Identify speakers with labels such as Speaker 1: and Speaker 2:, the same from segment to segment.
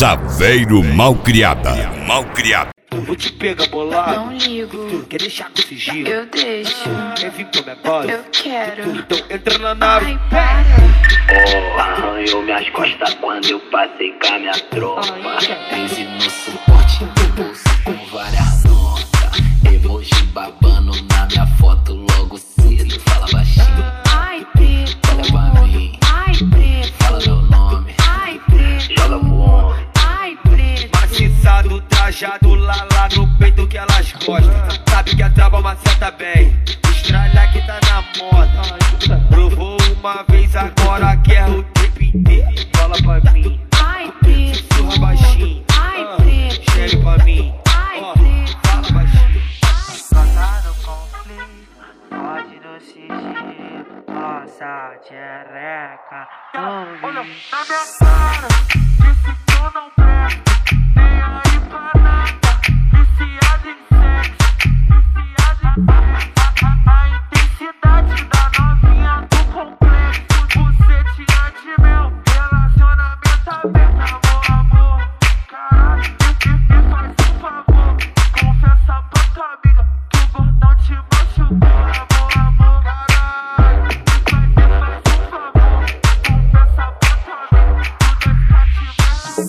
Speaker 1: Saveiro Malcriada.
Speaker 2: Vou te pegar bolado.
Speaker 3: Não ligo.
Speaker 2: Tu quer deixar com sigilo?
Speaker 3: Eu deixo.
Speaker 2: Quer vir pra minha base?
Speaker 3: Eu quero.
Speaker 2: Então entra na nave.
Speaker 3: Ai, para.
Speaker 4: Oh, arranhou minhas costas quando eu passei com a minha tropa. 13 no suporte, no bolso com várias notas. Emoji babando na minha foto logo cedo. Fala baixinho,
Speaker 3: Ai, preto.
Speaker 4: olha pra mim.
Speaker 3: Ai, preto.
Speaker 4: Fala meu nome,
Speaker 3: Ai, preto.
Speaker 4: joga pro homem.
Speaker 3: Ai, preto.
Speaker 2: Maciçado, trajado lá no peito que elas gostam. Sabe que a trava maceta bem. Estralha que tá na moda. Provou uma vez, agora quer o tempo inteiro. Fala pra mim,
Speaker 3: Ai, preto.
Speaker 2: surra baixinho.
Speaker 3: Ai, preto.
Speaker 2: Chega pra mim.
Speaker 3: Ai,
Speaker 2: Ó,
Speaker 3: preto.
Speaker 2: fala baixinho.
Speaker 5: Passar no conflito, pode no sigilo, nossa tchereca.
Speaker 6: Olha na minha cara, disse que eu não presto. Nem aí pra nada, viciado em sexo, viciado em a intensidade da novinha do complexo. Bucetinha de mel, relacionamento aberto. Amor, caralho, me faz um favor. Confessa pra tua amiga que o gordão te machucou. Amor, caralho, me faz um favor. Confessa pra tua amiga que o gordão te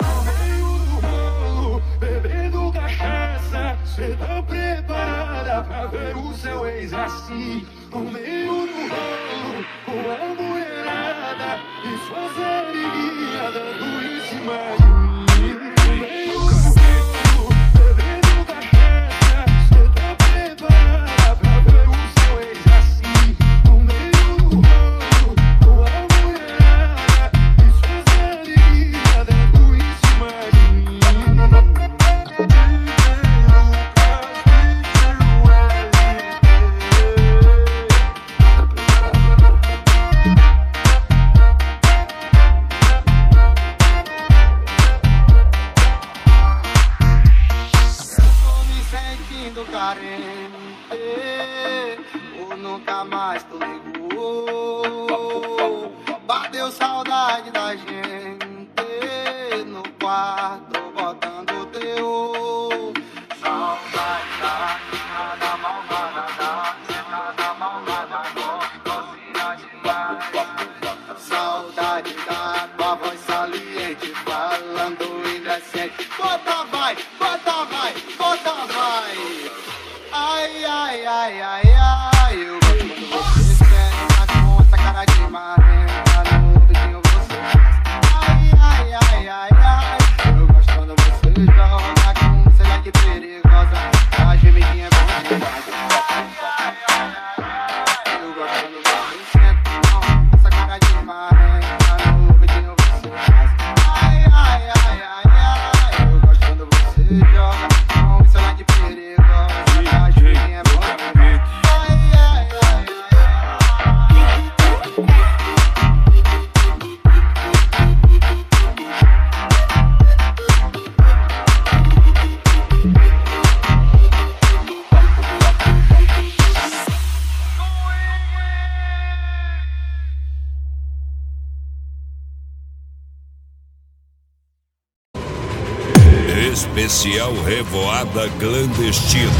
Speaker 6: machucou.
Speaker 7: Bebendo cachaça, cê tá preparada pra ver o seu ex assim, no meio do rolo, com a mulherada e suas amiguinhas dando em cima de mim. No meio do rolo, bebendo cachaça, cê tá preparada pra ver o seu ex assim, no meio do rolo, com a mulherada e suas amiguinhas dando em cima de mim.
Speaker 8: Sentindo carente, ou nunca mais tu ligou. Bateu saudade da gente no quarto, botando teu. Saudade da minha, da malvada, da cena da malvada, docinha demais. Saudade da tua voz saliente, falando indecente. Bota vai, bota vai, bota vai. Ai, ai, ai, ai, ai. Eu gosto quando você esquece com essa cara de marrenta no ouvidinho você. Ai, ai, ai, ai, ai. Eu gosto quando você joga com cena de perigosa. A gemidinha é bom demais. Ai, ai, ai, ai. Eu gosto quando você senta com essa cara de marrenta no ouvidinho você. Ai, ai, ai, ai, ai. Eu gosto quando você joga com cena de perigosa. A gemidinha é bom demais. Ai, ai, ai,
Speaker 1: Especial Revoada Clandestina.